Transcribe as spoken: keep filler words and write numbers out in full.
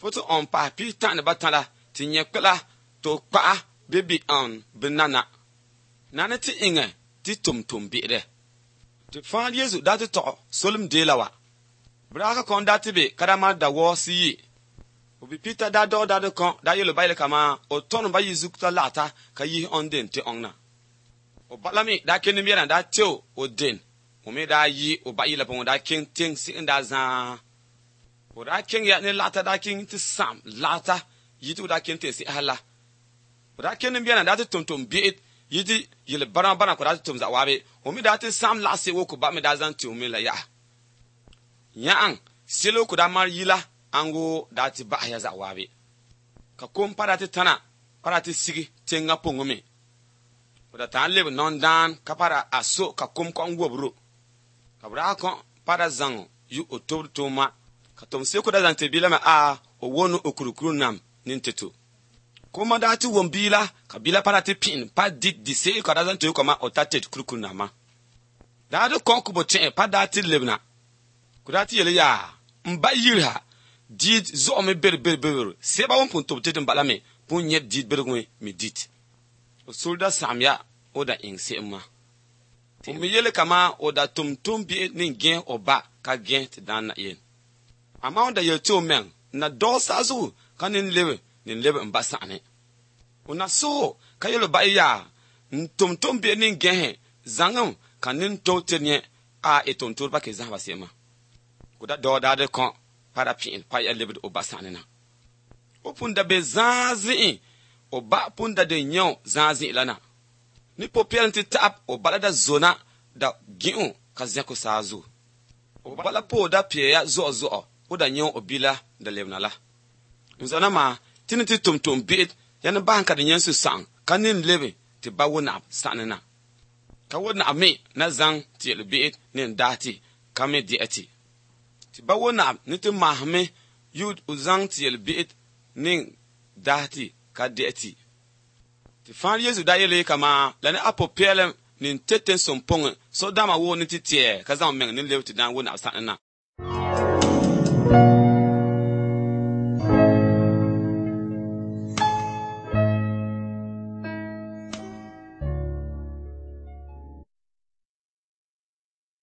Foto on pa pi tan ne batala ti nyekla to pa bebi on benana. Nana ti inge ti tum tum bi de. Ti fan Yesu dati to solum de lawa. Braka kon dati be kadama da wo si yi. Obi Peter da do da de kon da yelo baile kama o ton ba Yesu ta lata ka yi on den ti onna. O balami da ken mi ran da teo o den. O me da yi o ba yila pon da ken ting si nda zan. O da ken ya ne lata da ken ti sam lata yi tu da ken te si hala. O da ken mi ran da ti tum tum bi yidi yele baran baran ko da tum za wabe o mi da ti sam la se wo ko ba mi da zan ti o mi la ya. Yang silo ko da mar yila ango da ti ba ya za wabe. Ka kom para ti tana para ti sigi tenga pongome. O da tan lebe non dan ka para aso ka kom ko ngobro. Ka bra ko para zango yu otob toma ka tom se ko da zan te bila ma a o wonu okurukuru nam ninteto. Kuma da ti wombila ka bila para ti pin pa dit dise ka da zan te ko ma otatet kurukuru nama. Da do kon ko bo ten pa da ti lebna. Ko da ti yele ya mba yira dit zo me ber ber ber se ba won pun to te mbala me pun nyet dit ber ngwe mi dit. O solda samya o da inse ma. O mi yele kama o da tum tum bi ni gen oba ka gen ti dan na yen. Ama o da yel to men na do sa zo kan nin lebe nin lebe mbasa ne. O na so ka yelo ba ya tum tum bi ni gen zangam kan nin to te nye a eton to ba ke zan ba se ma. Ko da do da de kon para pin pa ya lebe oba sa ne na. O pun da be zanzi o ba pun da de nyon zanzi lana. Ni popel ti tap o bala da zona da giun ka zeko sazu. O bala po da pie ya zo zo o da nyon obila da lebna la. Nzana ma tini ti tum tum bit ya na ban ka de nyensu sang kanin lebe ti ba wona sanana. Ka wona me na zang ti le bit ni ndati ka me di eti. Ti ba wona ni ti mahme yud uzang ti le bit ni dati ka di eti. Ti fan Yesu da yele kama la ne apopele ni teten sompong so dama wo ni ti tie ka zan men ni lew ti dan wo na sanana.